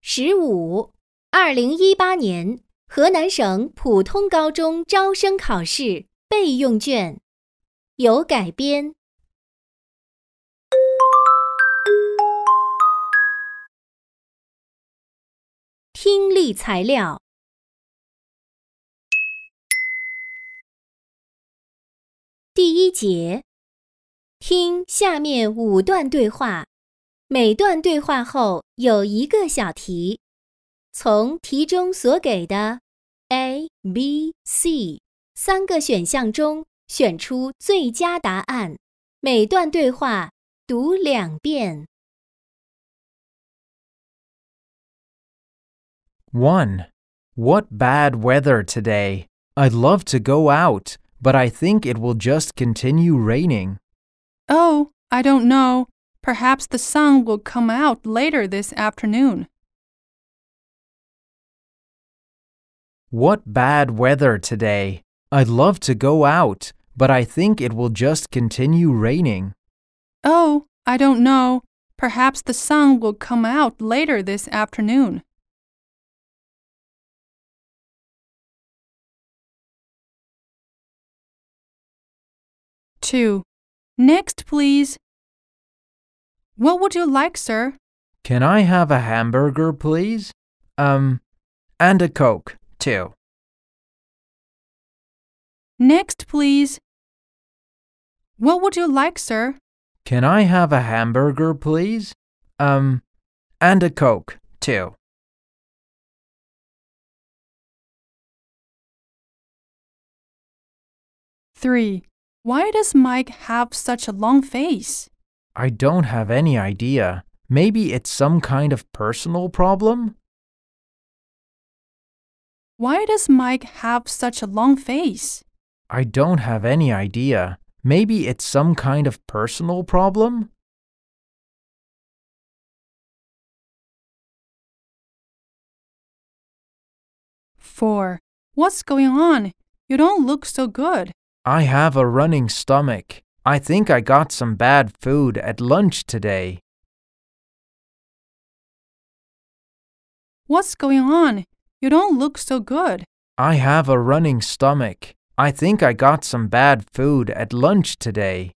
15. 2018年河南省普通高中招生考试备用卷，有改编。听力材料。第一节，听下面5段对话，每段对话后有1个小题，从题中所给的 A、B、C 3个选项中选出最佳答案。每段对话读2遍。 1. What bad weather today. I'd love to go out, but I think it will just continue raining. Oh, I don't know. Perhaps the sun will come out later this afternoon. What bad weather today. I'd love to go out, but I think it will just continue raining. Oh, I don't know. Perhaps the sun will come out later this afternoon. Two. Next, please. What would you like, sir? Can I have a hamburger, please? And a Coke, too. Next, please. What would you like, sir? Can I have a hamburger, please? And a Coke, too. Three. Why does Mike have such a long face? I don't have any idea. Maybe it's some kind of personal problem? Why does Mike have such a long face? I don't have any idea. Maybe it's some kind of personal problem? Four. What's going on? You don't look so good. I have a running stomach. I think I got some bad food at lunch today. What's going on? You don't look so good. I have a running stomach. I think I got some bad food at lunch today.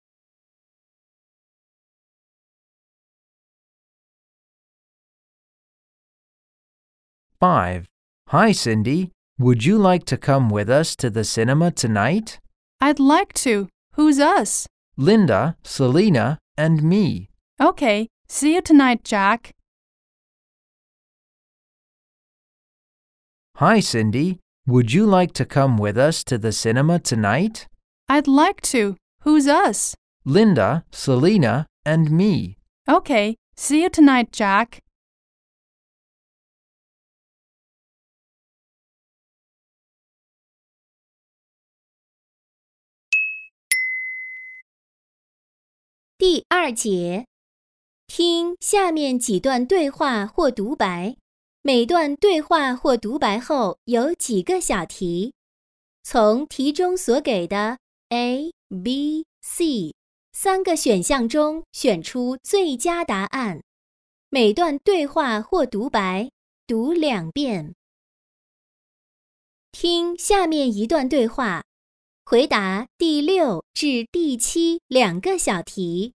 Five. Hi, Cindy. Would you like to come with us to the cinema tonight? I'd like to. Who's us? Linda, Selena, and me. Okay. See you tonight, Jack. Hi, Cindy. Would you like to come with us to the cinema tonight? I'd like to. Who's us? Linda, Selena, and me. Okay. See you tonight, Jack. 第2节，听下面几段对话或独白，每段对话或独白后有几个小题，从题中所给的 A、B、C 3个选项中选出最佳答案。每段对话或独白读2遍。听下面一段对话，回答第6至第72个小题。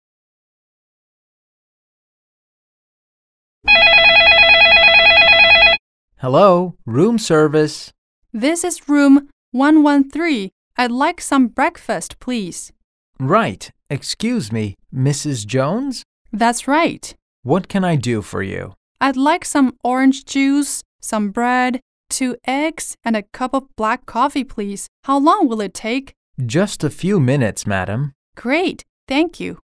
Hello, room service. This is room 113. I'd like some breakfast, please. Right. Excuse me, Mrs. Jones? That's right. What can I do for you? I'd like some orange juice, some bread, 2 eggs, and a cup of black coffee, please. How long will it take? Just a few minutes, madam. Great. Thank you.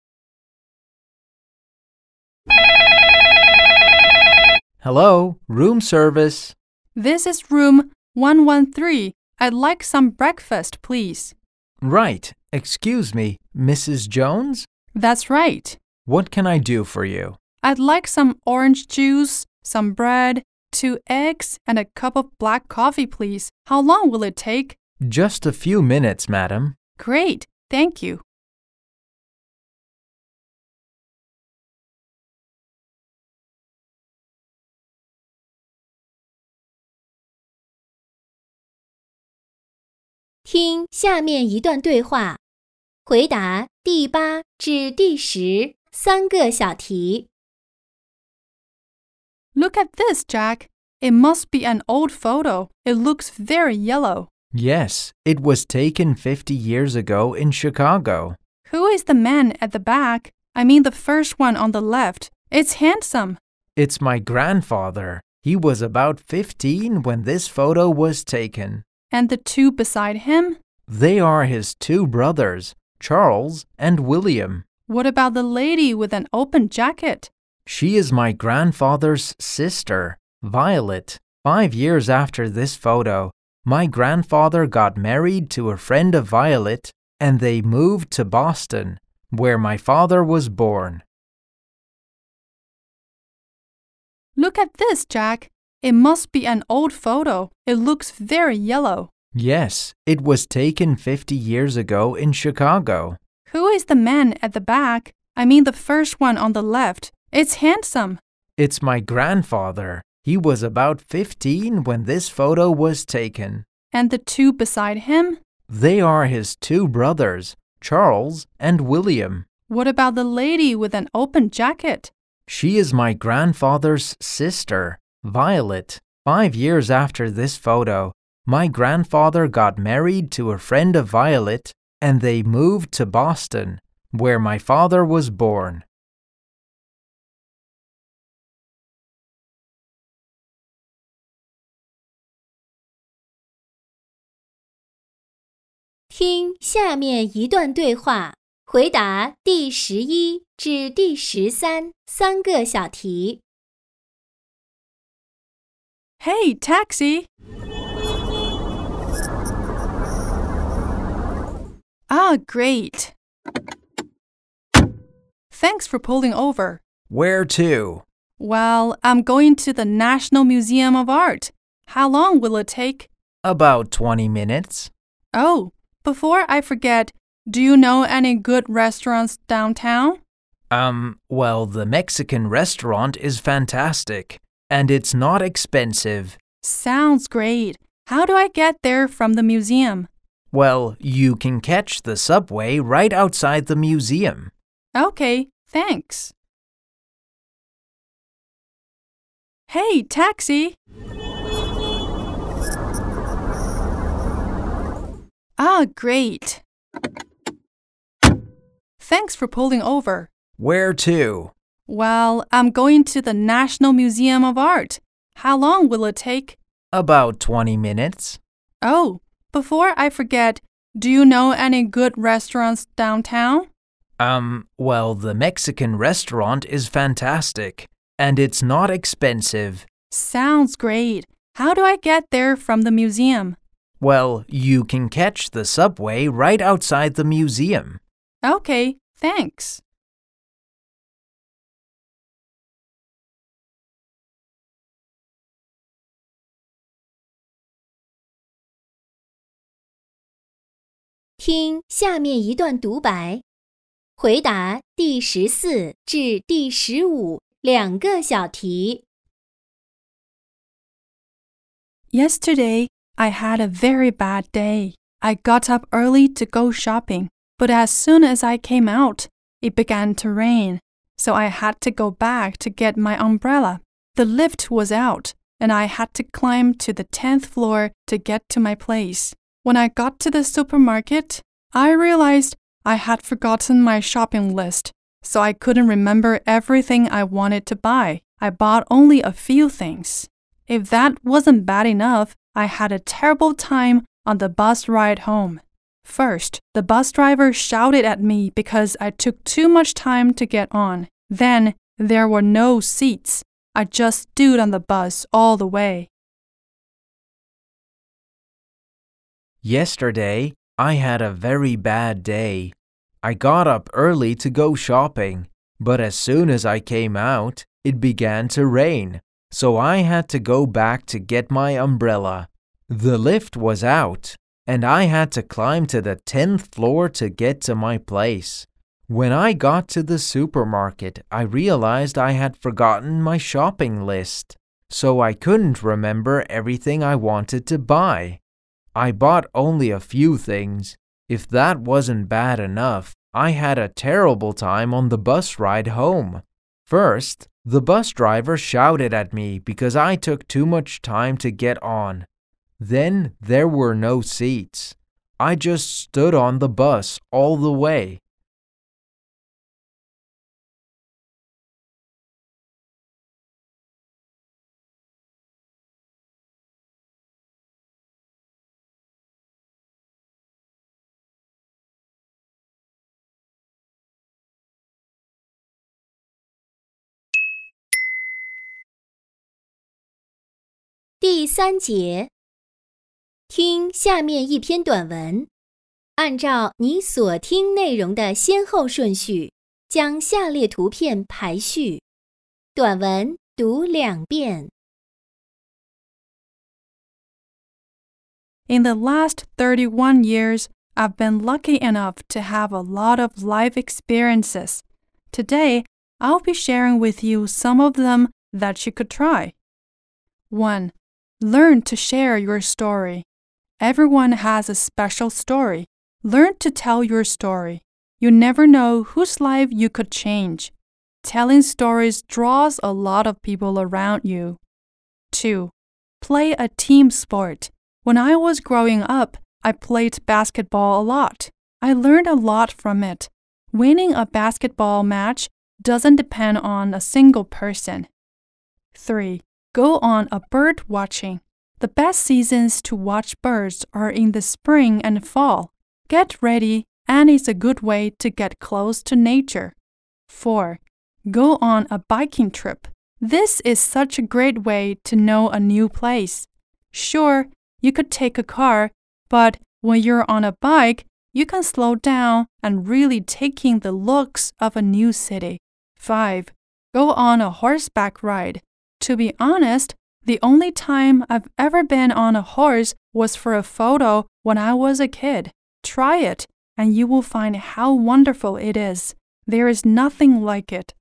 Hello, room service. This is room 113. I'd like some breakfast, please. Right. Excuse me, Mrs. Jones? That's right. What can I do for you? I'd like some orange juice, some bread, 2 eggs, and a cup of black coffee, please. How long will it take? Just a few minutes, madam. Great. Thank you. 听下面一段对话，回答第8至第103个小题。 Look at this, Jack. It must be an old photo. It looks very yellow. Yes, it was taken 50 years ago in Chicago. Who is the man at the back? I mean the first one on the left. It's handsome. It's my grandfather. He was about 15 when this photo was taken. And the two beside him? They are his two brothers, Charles and William. What about the lady with an open jacket? She is my grandfather's sister, Violet. 5 years after this photo, my grandfather got married to a friend of Violet, and they moved to Boston, where my father was born. Look at this, Jack. It must be an old photo. It looks very yellow. Yes, it was taken 50 years ago in Chicago. Who is the man at the back? I mean the first one on the left. It's handsome. It's my grandfather. He was about 15 when this photo was taken. And the two beside him? They are his two brothers, Charles and William. What about the lady with an open jacket? She is my grandfather's sister, Violet. 5 years after this photo, my grandfather got married to a friend of Violet, and they moved to Boston, where my father was born. 听下面一段对话，回答第11至第133个小题。 Hey, taxi! Ah, great. Thanks for pulling over. Where to? Well, I'm going to the National Museum of Art. How long will it take? About 20 minutes. Oh, before I forget, do you know any good restaurants downtown? Well, the Mexican restaurant is fantastic, and it's not expensive. Sounds great. How do I get there from the museum? Well, you can catch the subway right outside the museum. Okay, thanks. Hey, taxi! Ah, great. Thanks for pulling over. Where to? Well, I'm going to the National Museum of Art. How long will it take? About 20 minutes. Oh, before I forget, do you know any good restaurants downtown? Well, the Mexican restaurant is fantastic, and it's not expensive. Sounds great. How do I get there from the museum? Well, you can catch the subway right outside the museum. Okay, thanks. 听下面一段独白，回答第14至第152个小题。 Yesterday, I had a very bad day. I got up early to go shopping, but as soon as I came out, it began to rain, so I had to go back to get my umbrella. The lift was out, and I had to climb to the 10th floor to get to my place. When I got to the supermarket, I realized I had forgotten my shopping list, so I couldn't remember everything I wanted to buy. I bought only a few things. If that wasn't bad enough, I had a terrible time on the bus ride home. First, the bus driver shouted at me because I took too much time to get on. Then, there were no seats. I just stood on the bus all the way. Yesterday, I had a very bad day. I got up early to go shopping, but as soon as I came out, it began to rain, so I had to go back to get my umbrella. The lift was out, and I had to climb to the 10th floor to get to my place. When I got to the supermarket, I realized I had forgotten my shopping list, so I couldn't remember everything I wanted to buy. I bought only a few things. If that wasn't bad enough, I had a terrible time on the bus ride home. First, the bus driver shouted at me because I took too much time to get on. Then there were no seats. I just stood on the bus all the way. 第3节，听下面一篇短文，按照你所听内容的先后顺序，将下列图片排序。短文读2遍。 In the last 31 years, I've been lucky enough to have a lot of life experiences. Today, I'll be sharing with you some of them that you could try. 1. Learn to share your story. Everyone has a special story. Learn to tell your story. You never know whose life you could change. Telling stories draws a lot of people around you. 2. Play a team sport. When I was growing up, I played basketball a lot. I learned a lot from it. Winning a basketball match doesn't depend on a single person. 3. Go on a bird watching. The best seasons to watch birds are in the spring and fall. Get ready, and it's a good way to get close to nature. 4. Go on a biking trip. This is such a great way to know a new place. Sure, you could take a car, but when you're on a bike, you can slow down and really take in the looks of a new city. 5. Go on a horseback ride. To be honest, the only time I've ever been on a horse was for a photo when I was a kid. Try it, and you will find how wonderful it is. There is nothing like it.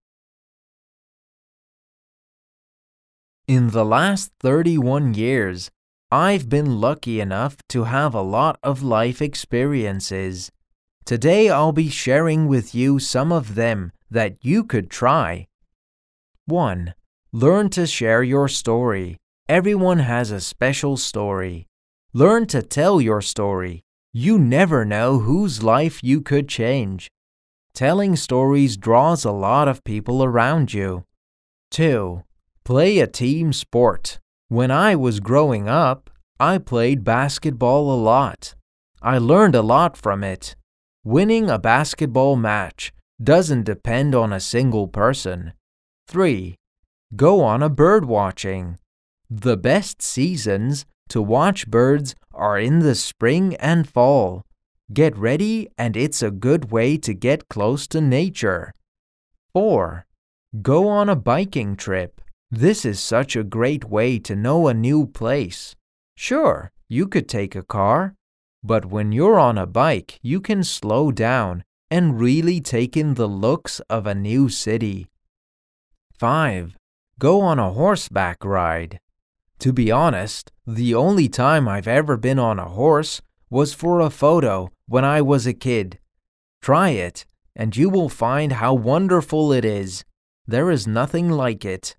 In the last 31 years, I've been lucky enough to have a lot of life experiences. Today I'll be sharing with you some of them that you could try. 1. Learn to share your story. Everyone has a special story. Learn to tell your story. You never know whose life you could change. Telling stories draws a lot of people around you. 2. Play a team sport. When I was growing up, I played basketball a lot. I learned a lot from it. Winning a basketball match doesn't depend on a single person. 3. Go on a bird watching. The best seasons to watch birds are in the spring and fall. Get ready, and it's a good way to get close to nature. 4. Go on a biking trip. This is such a great way to know a new place. Sure, you could take a car, but when you're on a bike, you can slow down and really take in the looks of a new city. 5. Go on a horseback ride. To be honest, the only time I've ever been on a horse was for a photo when I was a kid. Try it, and you will find how wonderful it is. There is nothing like it.